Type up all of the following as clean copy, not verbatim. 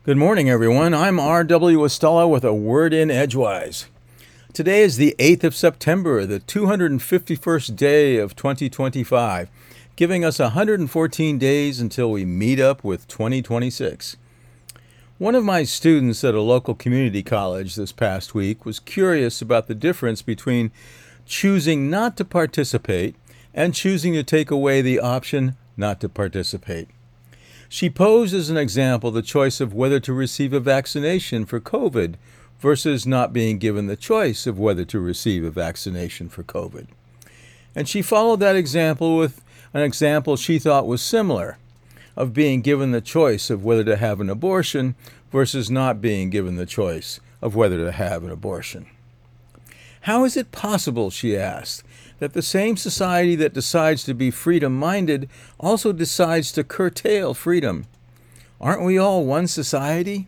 Good morning, everyone. I'm R.W. Estella with a word in Edgewise. Today is the 8th of September, the 251st day of 2025, giving us 114 days until we meet up with 2026. One of my students at a local community college this past week was curious about the difference between choosing not to participate and choosing to take away the option not to participate. She posed as an example the choice of whether to receive a vaccination for COVID versus not being given the choice of whether to receive a vaccination for COVID. And she followed that example with an example she thought was similar, of being given the choice of whether to have an abortion versus not being given the choice of whether to have an abortion. How is it possible, she asked, that the same society that decides to be freedom-minded also decides to curtail freedom? Aren't we all one society?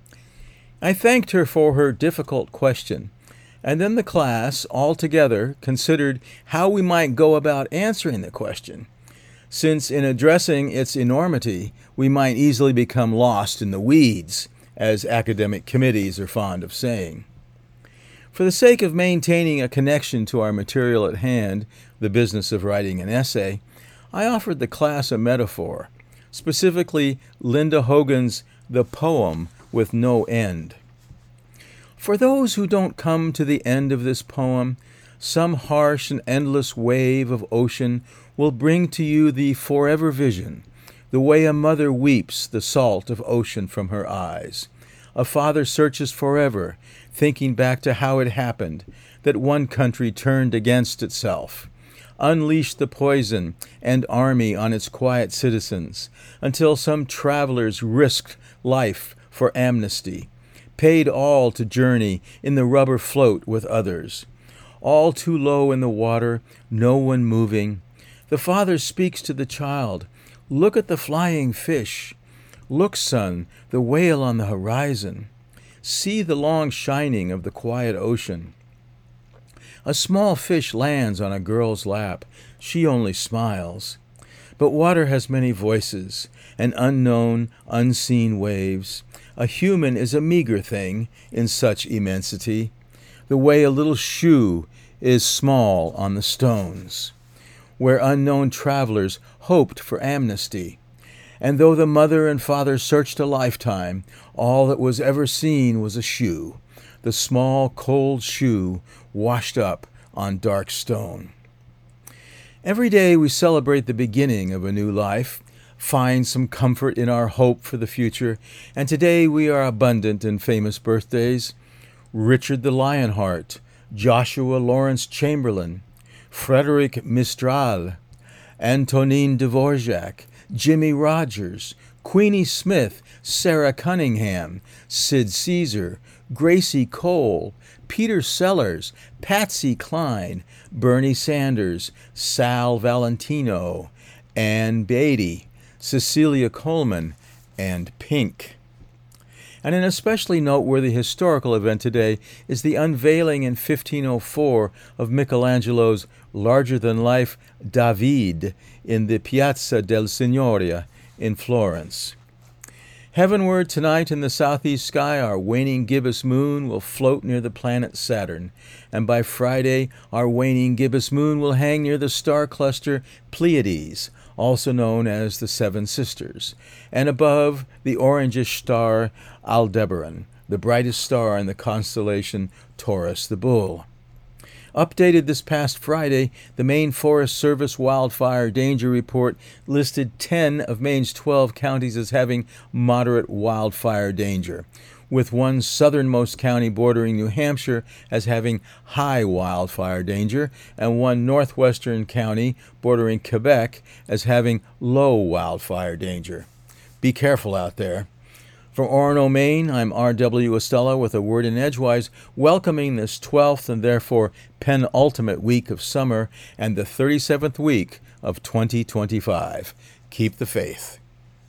I thanked her for her difficult question, and then the class, all together, considered how we might go about answering the question, since in addressing its enormity, we might easily become lost in the weeds, as academic committees are fond of saying. For the sake of maintaining a connection to our material at hand, the business of writing an essay, I offered the class a metaphor, specifically Linda Hogan's The Poem with No End. For those who don't come to the end of this poem, some harsh and endless wave of ocean will bring to you the forever vision, the way a mother weeps the salt of ocean from her eyes. A father searches forever, thinking back to how it happened, that one country turned against itself, unleashed the poison and army on its quiet citizens, until some travelers risked life for amnesty, paid all to journey in the rubber float with others. All too low in the water, no one moving. The father speaks to the child, "Look at the flying fish. Look, son, the whale on the horizon. See the long shining of the quiet ocean." A small fish lands on a girl's lap. She only smiles. But water has many voices, and unknown, unseen waves. A human is a meager thing in such immensity, the way a little shoe is small on the stones, where unknown travelers hoped for amnesty. And though the mother and father searched a lifetime, all that was ever seen was a shoe, the small, cold shoe washed up on dark stone. Every day we celebrate the beginning of a new life, find some comfort in our hope for the future, and today we are abundant in famous birthdays. Richard the Lionheart, Joshua Lawrence Chamberlain, Frederick Mistral, Antonin Dvorak, Jimmy Rogers, Queenie Smith, Sarah Cunningham, Sid Caesar, Gracie Cole, Peter Sellers, Patsy Cline, Bernie Sanders, Sal Valentino, Ann Beatty, Cecilia Coleman, and Pink. And an especially noteworthy historical event today is the unveiling in 1504 of Michelangelo's larger-than-life David in the Piazza del Signoria in Florence. Heavenward tonight in the southeast sky, our waning gibbous moon will float near the planet Saturn, and by Friday, our waning gibbous moon will hang near the star cluster Pleiades, also known as the Seven Sisters, and above the orangish star Aldebaran, the brightest star in the constellation Taurus the Bull. Updated this past Friday, the Maine Forest Service Wildfire Danger Report listed 10 of Maine's 12 counties as having moderate wildfire danger, with one southernmost county bordering New Hampshire as having high wildfire danger, and one northwestern county bordering Quebec as having low wildfire danger. Be careful out there. From Orono, Maine, I'm R.W. Estella with a word in Edgewise, welcoming this 12th and therefore penultimate week of summer and the 37th week of 2025. Keep the faith.